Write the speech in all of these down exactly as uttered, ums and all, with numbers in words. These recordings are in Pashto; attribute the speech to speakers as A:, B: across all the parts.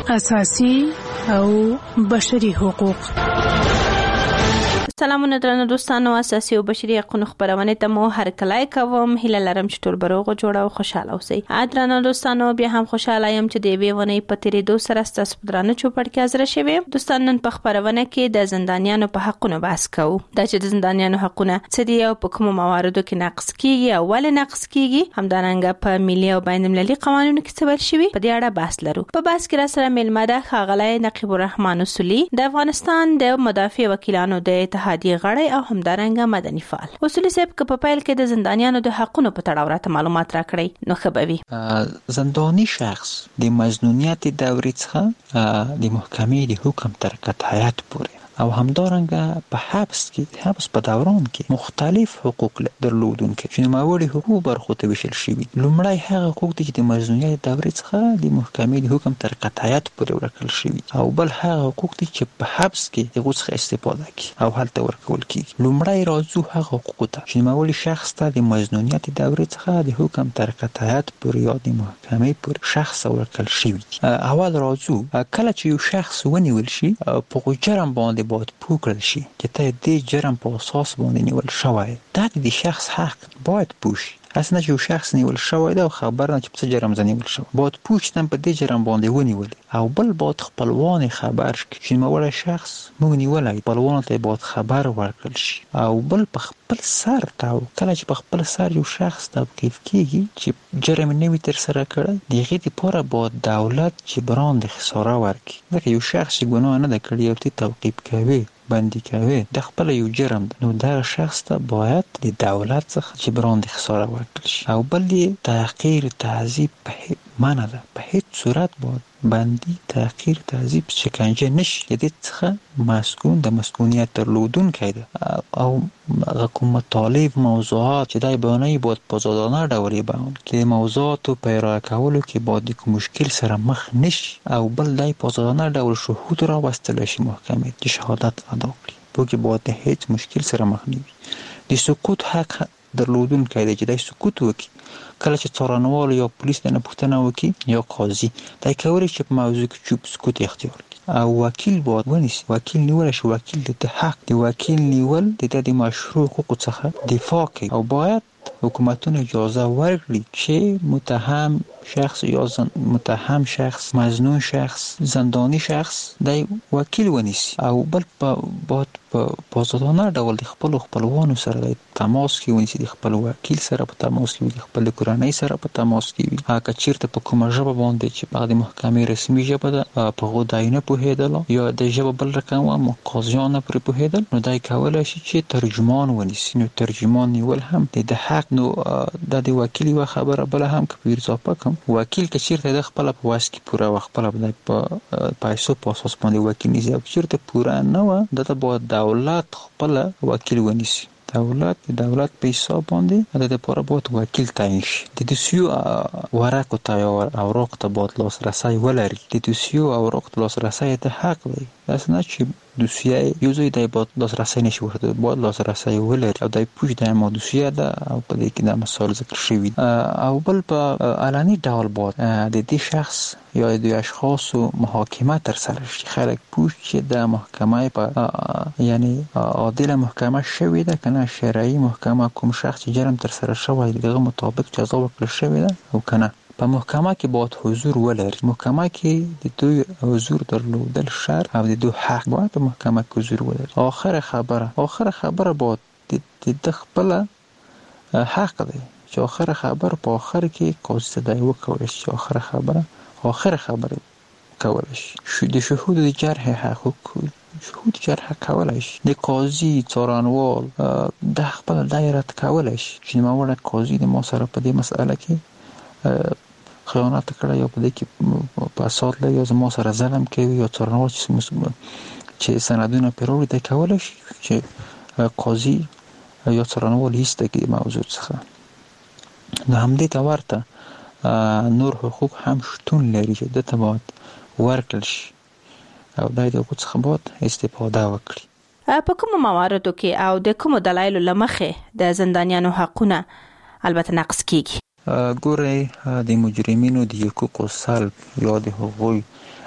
A: اساسي او بشري حقوق.
B: سلامونه درنو دوستانو، اساسي او بشري حقوق خبرونه ته مو هر کله کوم. هله لرم چې ټول بروغ جوړه او خوشاله اوسئ. درنو دوستانو، بیا هم خوشاله یم چې دی ویونه په تیرې دو سره ستاسو درنه چوپړ کې حاضر شوم. دوستانو، نن په خبرونه کې د زندانیانو په حقونو بحث کوو. دا چې د زندانیانو حقونه څه دي او په کومو مواردو کې نقض کیږي او ولې نقض کیږي، همدارنګه په ملي او بین المللي قوانینو کې څه ویل شوی، په دې اړه بحث لرو. په بحث کې را سره ملمه ده ښاغلی نقیب الرحمن اصولي، د افغانستان د مدافع وکیلانو د اتحادیې غړی او همدارنګه مدني فعال. اصولي صاحب، که په پیل کې د زندانیانو د حقونو په تړاو راته معلومات راکړئ نو ښه به وي.
C: زنداني شخص د مظنونیت دورې څخه د محکمې د حکم تر قطعیت پورې او همدارنګه په حبس کې حبس په دوران کې مختلف حقوق درلودونکي چې نوموړي حقوق برخو ته ویشل شوي. لومړی هغه حقوق دي چې د مظنونیت دورې څخه د محکمې د حکم تر قطعیت پورې ورکړل شوي، او بل هغه حقوق دي چې په حبس کې دغه څخه استفاده کوي او هلته ورکول کیږي. لومړی راځو هغه حقوق ته چې نوموړي شخص ته د مظنونیت دورې څخه د حکم تر قطعیت پورې یا د محکمې پورې شخص ورکړل شوي. اول راځو کله چې یو شخص ونیول شي په جرم باندې باید پوه کړل شي چې ته دې جرم په اساس باندې نیول شوی. دا د شخص حق باید پوه شي. اسنه چې یو شخص نیول شوی دا خبر نه چې په جرم ځ نیول شوی، باید پوه شي په دې جرم باندې ونیول، او بل باید خپلوان خبر شي چې موږ شخص موږ نیولای، خپلوان ته باید خبر ورکړل شي. او بل په خپل سر تاو کله چې په خپل سر یو شخص توقیف کیږي چې جرم نوی تر سره کړی، دغه لپاره باید دولت جبران د خساره ورکړي. ځکه یو شخص چې ګناه نه کړی او ته توقیف کوي بندي کوي د خپل یو جرم ده، نو دا شخص ته باید د دولت څخه جبران د خساره ورکړي شي. او بل دی تحقیر تعذیب په معنا ده، په هیڅ صورت باید بندي تحقیر تعذیب شکنجه نشي. د دې څخه مسکون د مسکونیت درلودونکی ده، او کوم مطالب موضوعات چې دای بیانوي باید په آزادانه ډول بیان کړي. موضوعاتو په ارائه کولو کې باید د مشکل سره مخ نشي، او بل دای په آزادانه ډول شهود را وستل شي محکمې چې شهادت ادا کړي، په کې باید د هیڅ مشکل سره مخ نه وي. د سکوت حق درلودونکی دی چې دای سکوت وکړي. کله چې څارنوال یا پولیس نه پوښتنه وکړي یا قاضي، دای کولی چې په موضوع کې چوپ سکوت اختیار کړي، او وکیل باید ونیسي. وکیل نیول شي، وکیل د حق د وکیل نیول د مشروع حقوقو څخه دفاع کوي، او باید حکومتونه اجازه ورکړي چې متهم شخص یا زن... متهم شخص، مظنون شخص، زندانی شخص د وکیل ونیسي. او بل په باید په آزادانه ډول د خپل خپلوانو سره د تماس کې ونیسي، د خپل وکیل سره په تماس کې وي، د خپل کورنۍ سره په تماس کې وي. هغه چیرته په کومه ژبه باندې چې په د محکمې رسمي ژبه ده په غوډای نه پوهېدل یا د ژبه بل رقم و مقاضیان پر پوهېدل، نو دای کولای شي چې ترجمان ونیسي. نو ترجمان نیول هم د حق. نو د وکیل و خبره بل هم که اضافه کوم، وکیل که چیرته د خپل په واس کې پوره وخت خپل په پیسو په اساس باندې وکیل نیسي، او چیرته پوره نه و دته باید دولت خپل وکیل ونیسي. دولت د دولت په حساب باندې د لپاره باید وکیل تعیین شي. د دوسیو ورقو ته یا اوراق ته باید لاسرسی ولري. د دوسیو اوراق ته لاسرسی ته حق دی. داسې نه چې دوسیه یو ځای دی باید لاسرسی نشي ورته، باید لاسرسی ولري، او دای پوښ د ما دوسیه ده او په دې کې د مسائل ذکر شوي. او بل په علني ډول باید د دې شخص یا د اشخاصو محاکمه تر سره شي. خلک پوښ چې د محکمه په یعنی عادل محکمه شوی ده کنه شرعي محکمه، کوم شخص چې جرم تر سره شوی دغه مطابق جزا ورکړل شوی ده او کنه. په محکمه کې باید حضور ولري. محکمه کې د دوی حضور درلودل شرط او د دوی حق باید په محکمه کې حضور ولري. آخر خبره آخر خبره باید د خپل حق دی چې آخر خبره په آخر کې قاضي ته وکړي چې آخر خبره آخر خبره کولای شي. د شهود د جرح حقوق شهود جرح کولای شي. د قاضي څارنوال د خپل دایره کولای شي چې موږ قاضي د ما سره په دې مسأله کې خیانت کړی یا په دې کې فساد لري یا زما سره ظلم کوي یا څارنوال چې سندونه پیروي ته کولای شي چې قاضي یا څارنوال هیڅ کې موضوع څخه. نو همدې ته ورته نور حقوق هم شتون لري چې د ته باید ورکړل شي او دای د حقوق څخه باید استفاده وکړي.
B: په کومو مواردو کې او د کومو دلایلو لمخې د زندانیانو حقونه البته نقض کیږي؟
C: ګورئ، د مجرمینو د حقوقو سلب یا د هغوی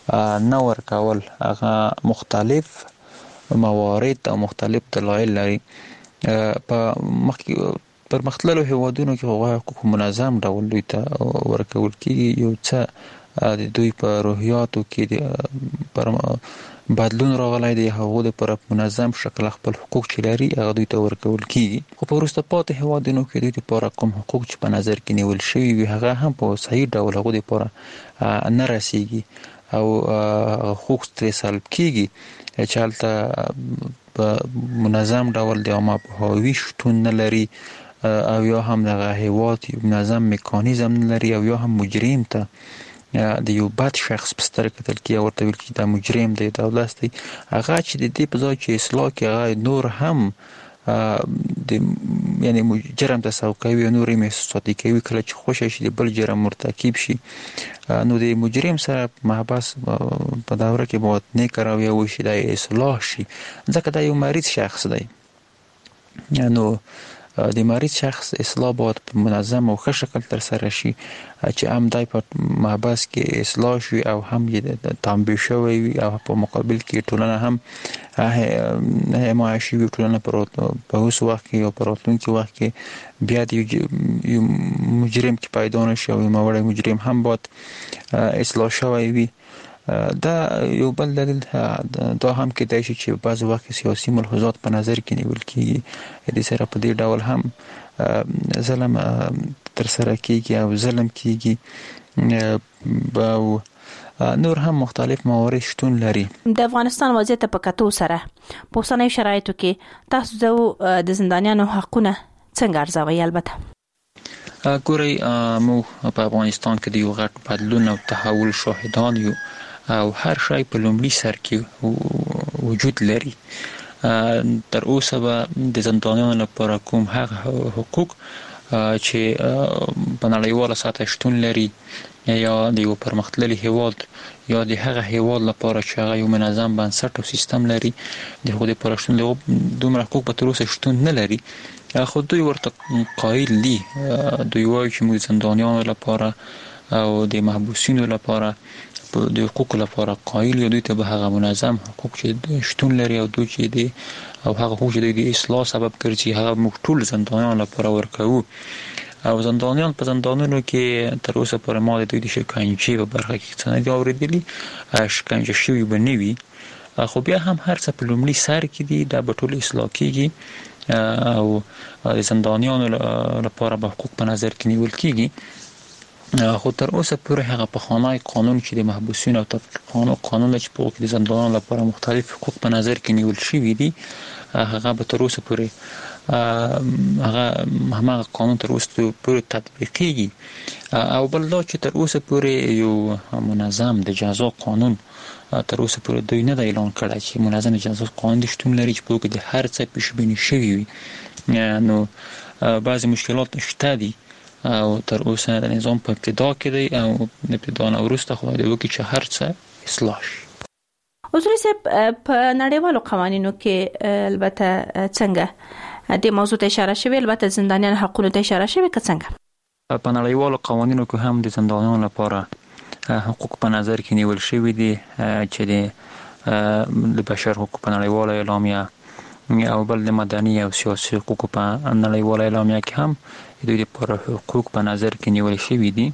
C: نه ورکول هغه مختلف موارد او مختلف دلایل لري. په مخکې پر مختلفو هیوادونو کې هغه حقوق منظم ډول دوی ته ورکول کیږي. یو څه د دوی په روحیاتو کې پر بدلون راغلی دی، هغه د پر منظم شکل خپل حقوق چې لري هغه دوی ته ورکول کیږي. خو په وروسته پاتې هیوادونو کې دوی لپاره کوم حقوق چې په نظر کې نیول شوي وي هغه هم په صحیح ډول هغه لپاره نه رسیږي او حقوق ترې سلب کیږي چې هلته په منظم ډول د عامه پوهاوي شتون نه لري او یا هم دغه هیواد منظم میکانیزم نه لري او یا هم مجرم ته د یو بد شخص په سترګه کتل کیږي، ورته ویل کیږي دا مجرم دی، دا ولس دی. هغه چې د دې په ځای چې اصلاح کوي هغه نور هم د یعنی جرم تسوق کوي او نور یې محسوساتي کوي. کله چې خوشی شي د بل جرم مرتکب شي نو د مجرم سره محبس په دوره کې باید نیک رویه وشي، دا اصلاح شي، ځکه دا یو مریض شخص دی. نو د مریض شخص اصلاح باید په منظم او ښه شکل تر سره شي چې هم دای په محبس کې اصلاح شي او هم یې تنبیه شوی وي او په مقابل کې ټولنه هم حمایه شوي ټولنه په اوس وخت کې او په راتلونکي وخت کې بیا د یو مجرم کې پیدا نشي او یو موړی مجرم هم باید اصلاح شوی وي. دا یو بل دلیل دا هم کېدای شي چې بعض وخت سیاسي ملحوظات په نظر کې نیول کېږي، د سره په دې ډول هم ظلم تر سره کېږي او ظلم کېږي او نور هم مختلف موارد شتون لري.
B: د افغانستان وضعیت په کتو سره په اوسنیو شرایطو کې تاسو د زندانیانو حقونه څنګه ارزوئ؟ البته
C: ګورئ مو په افغانستان کې د یو غټ بدلون او تحول شاهدان یو او هر شی په لومړي سر کې وجود لري. تر اوسه به د زندانیانو لپاره کوم هغه حقوق چې په نړیواله سطح شتون لري یا د یو پرمختللي هیواد یا د هغه هیواد لپاره چې هغه یو منظم بنسټ او سیستم لري د هغوی لپاره شتون لري، دومره حقوق په تر اوسه شتون نه لري. خو دوی ورته قایل دي، دوی وایي چې موږ زندانیانو لپاره او د محبوسینو لپاره د حقوق لپاره قایل یو، دوی ته به هغه منظم حقوق چې شتون لري او دوی چې دي او هغه حقوق چې د اصلاح سبب ګرځي هغه موږ ټول زندانیانو لپاره ورکوو. او زندانیان په زندانونو کې تر اوسه پورې ما د دوی د شکنجې په برخه کې څه نه دي اورېدلي، شکنجه شوي به نه وي، خو بیا هم هر څه په لومړي سر کې دي، دا به ټول اصلاح کېږي او د زندانیانو لپاره به حقوق په نظر کې نیول کېږي. خو تر اوسه پورې هغه پخوانی قانون چې د محبوسینو او تفریقانو قانون چې په کې د زندانیانو لپاره مختلف حقوق په نظر کې نیول شوي دي هغه به تر اوسه پورې هغه هماغه قانون تر اوسه پورې تطبیقېږي. او بل دا چې تر اوسه پورې یو منظم د جزا قانون تر اوسه پورې دوی نه د اعلان کړی چې منظم جزا قانون د شتون لري چې په کې د هر څه پیشبیني شوي وي. نو بعضې مشکلات شته دي او تر اوسه د نظام په ابتدا کې دی او د ابتدا نه وروسته خدای دې وکړي چې هر څه اصلاح شي.
B: اصولي صاحب په نړیوالو قوانینو کې البته څنګه د موضوع ته اشاره شوی، البته زندانیان حقوقو ته اشاره شوی که څنګه؟
C: په نړیوالو قوانینو کې هم د زندانیانو لپاره حقوق په نظر کې نیول شوي دي چې د بشر حقوق په نړیواله اعلامیه او بل د مدني او سیاسي حقوق په نړیواله اعلامیه کې هم دوی لپاره حقوق په نظر کې نیول شوي دي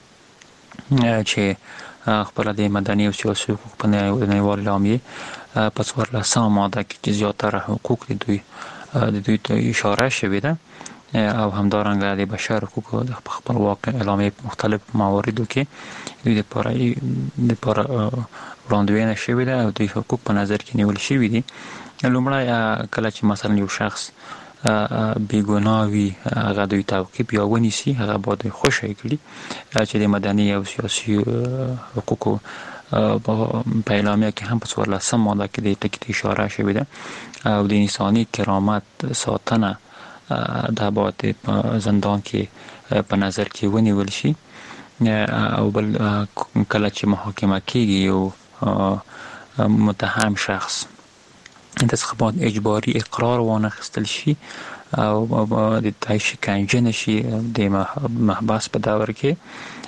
C: چې خپل د مدني او سیاسي حقوق په نړیواله اعلامیه په څوارلسمه ماده کې چې زیاتره حقوق د دوی د دوی ته اشاره شوې ده او همدارنګه د بشر حقوقو د خپلواک اعلامیه په مختلف مواردو کې دوی لپاره لپاره وړاندوینه شوې ده او دوی حقوق په نظر کې نیول شوي دي. لومړی کله چې مثلا یو شخص بیګناه وي هغه دوی تعقیب یا ونیسي هغه باید خوشی کړي چې د مدني او سیاسي حقوقو په اعلامیه کې هم په څوارلسمه ماده کې د ټکي اشاره شوې ده او د انساني کرامت ساتنه دا باید په زندان کې په نظر کې ونیول شي. او بل کله چې محاکمه کېږي یو متهم شخص د څخه باید اجباري اقرار وانخیستل شي او د شکنجه نشي د محبس په دور کې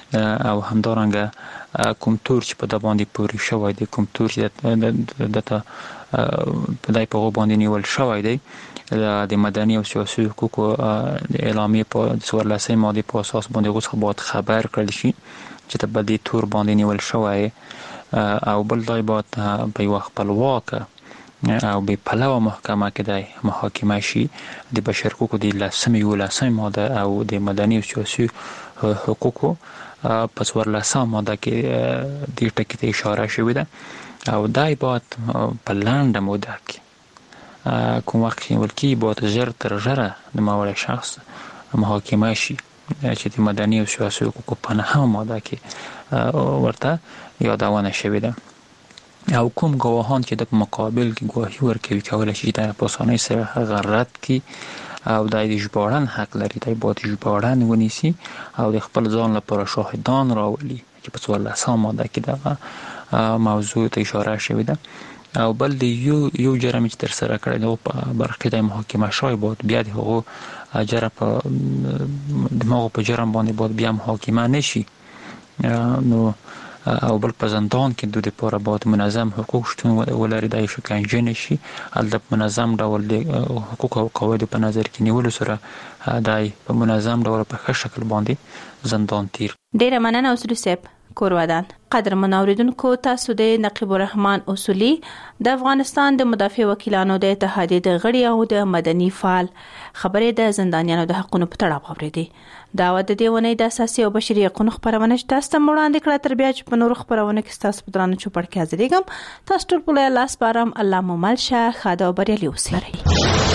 C: او همدارنګه کوم تور چې په د باندې پوري شوی دی، کوم تور چې د ته په دای په باندې نیول شوی دی د مدني او سیاسي حقوقو د اعلامیې په څوارلسمې ماده په اساس باندې اوس باید خبر کړل شي چې ته په دې تور باندې نیول شوی، او بل دای باید په یو خپلواکه او به پلوه محکمه کې د محاکمه شي د بشر حقوقو د لسمې یولسمې ماده او د مدني او سیاسي حقوقو په څوارلسمه ماده کې دې ټکي ته اشاره شوې ده، او دای باید په لنډه موده کې کوم وخت چې نیول کېږي باید ژر تر ژره د ماوړی شخص محاکمه شي چې د مدني او سیاسي حقوقو په نهمه ماده کې ورته یادونه شوې ده، او کوم ګواهان چې د مقابل کې ګواهي ورکوي کولی شي د په اسانۍ سره هغه رد کړي او د ژغورن حق لري، دی باید ژغورن ونیسي او د خپل ځان لپاره شاهدان راولي چې په څوارلسمه ماده کې دغه موضوع ته اشاره شوې ده. او بل د یو یو جرم چې تر سره کړی دی په برخه د محاکمه شوی باید بیا د هغو جرم په دماغو په جرم باندې باید بیا محاکمه نشي، نو او بل په زندان کې دوی لپاره باید منظم حقوق شتون ولري، د شکنجه نشي، هلته منظم ډول د حقوق او قواعدو په نظر کې نیولو سره دای په منظم ډول په ښه شکل باندې زندان تیر.
B: ډیره مننه اصولي صاحب کورودان. قدرمن اوریدونکو، تاسو د نقیب الرحمن اصولي د افغانستان د مدافع وکیلانو د اتحادیې د غړي او د مدني فعال خبرې د زندانیانو د حقونو په تړاو اورېدې. دا و د دې ونې د اساسي او بشري حقوقو خبرونه چې تاسو ته وړاندې کړه، تر بیا چې په نورو خبرونه کې تاسو په درانه چوپړ کې حاضرېږم. تاسو ټول په لاس بارم الله مو مل شه، خاده او بریالي اوسئ.